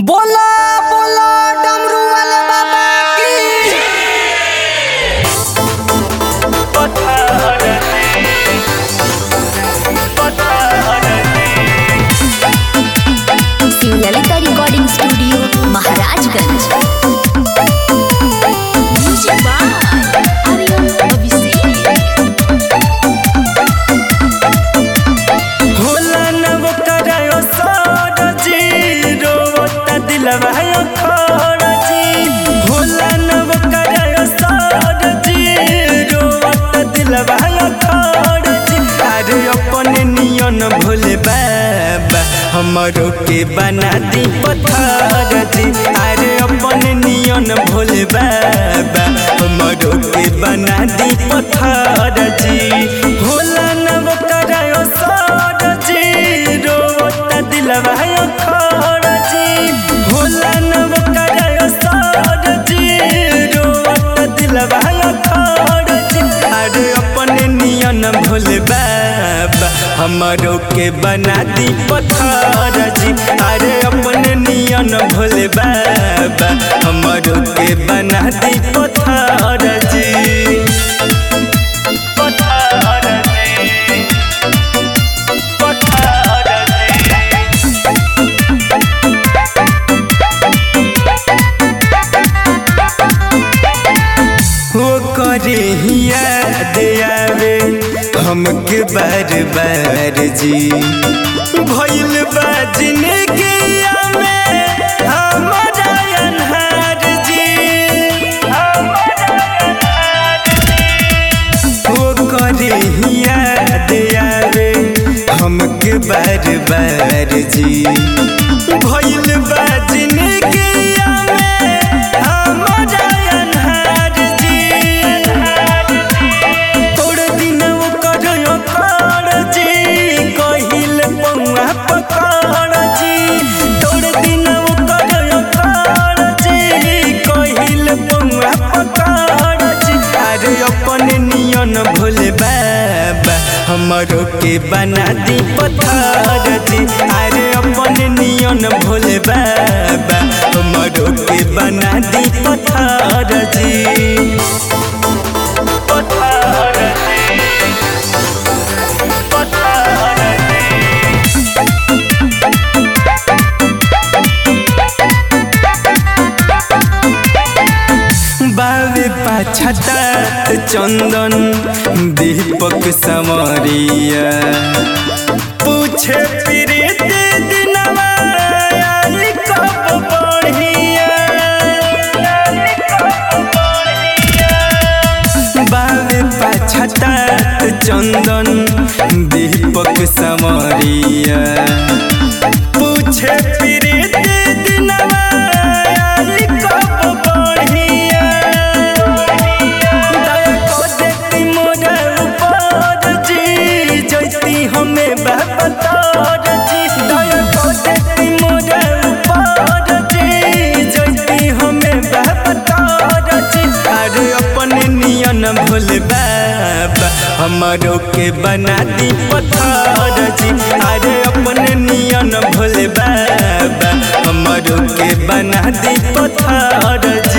बोला बोला डमरू वाले बाबा की। Lalita recording studio Maharajganj. भोले बाबा हमरो के बना दी पत्थर जी। अरे अपन नियन भोले बाबा हमरो के बना दी पत्थर जी। भोला नव करायो सर जी रोता दिलवा खर जी। भोला नव करायो सर जी रोता दिलवा खर जी। अरे अपन नियन भोले बाबा हमरो के बना दी पत्थर जी। अरे अपने नियन भोले बाबा हमरो के बना दी पत्थर जी। पत्थर जी पत्थर हो करे याद आवे हमके बार बार जी। भइल बा जिंदगिया में हमारा अन्हार जी। हो करे याद आवे हमके बार बार जी। भइल बा जिंदगिया में हमारा अन्हार जी। तोड़ दिन करो कर जी कहिल पौआ पकड़ जी। तोड़ दिन करो कर जी कहिल पौआ पकड़ जी। अरे अपन नियन भोले बाबा हमरो के बना दी पत्थर जी। अरे अपन नियन भोले बाबा हमरो के बना दी पत्थर जी। पत्थर जी पत्थर बावे पाछटा चंदन दीपक समरिया। पूछे प्रीत दिनवा आई कब बढ़िया। बावे पाछटा चंदन दीपक समरिया। पूछे प्रीत दिनवा आई कब बढ़िया। दया को देती मोरे ऊपर जी जैती हमें बहतर जी। दया को देती मोरे ऊपर जी जैती हमें बहतर जी। अरे अपने नियन भोले बाबा हमरो के बना दी पत्थर जी। अरे अपने नियन भोले बाबा हमरो के बना दी पत्थर जी।